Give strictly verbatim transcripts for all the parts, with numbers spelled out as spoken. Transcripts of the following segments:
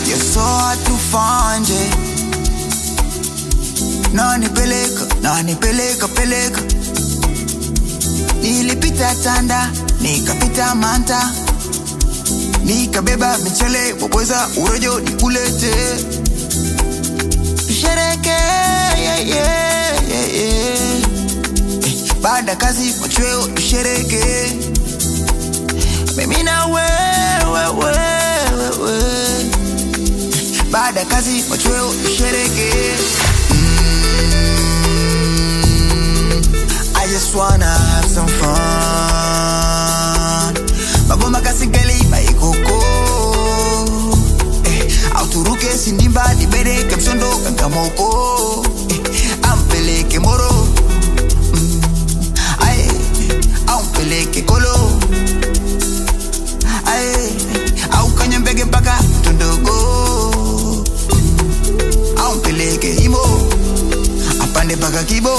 you're so hard to find it. Nani peleka, nani peleka, peleka. Nilipita Tanda, nikapita Manta, nikabeba michele, wapweza urojo nikulete. Tushereke, yeah, yeah, yeah, yeah. Eh, baada kazi machweo tushereke. Mimi na we, we, we, we, we. Eh, baada kazi machweo tushereke. I just wanna have some fun. Magoma kasigeli maikoko. Eh, auturuke sindimba libere kemsondo kangamoko. Eh, ampeleke moro. Mm, aye, ampeleke kolo. Aye, au kanyembege mpaka tondogo. Mm, ampeleke himo. Apande mpaka kibo.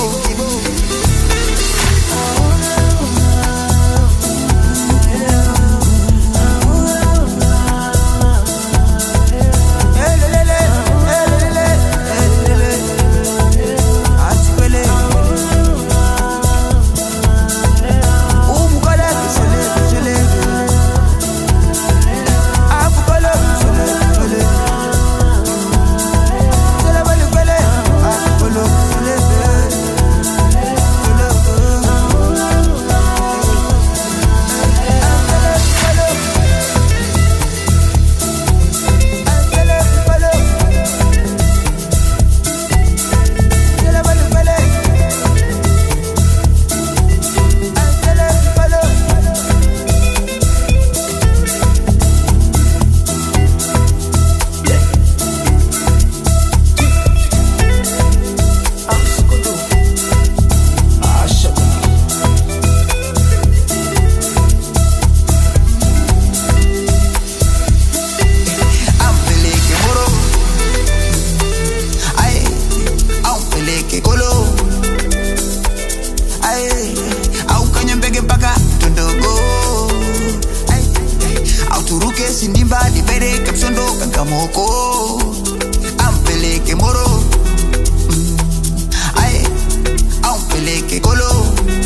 Sindimba libere kapsondo kangamoko. Ampeleke moro. Mm, aye, ampeleke kolo.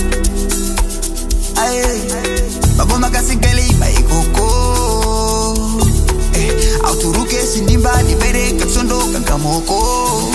Aye, magoma kasigeli maikoko. Eh, auturuke sindimba libere kapsondo kangamoko.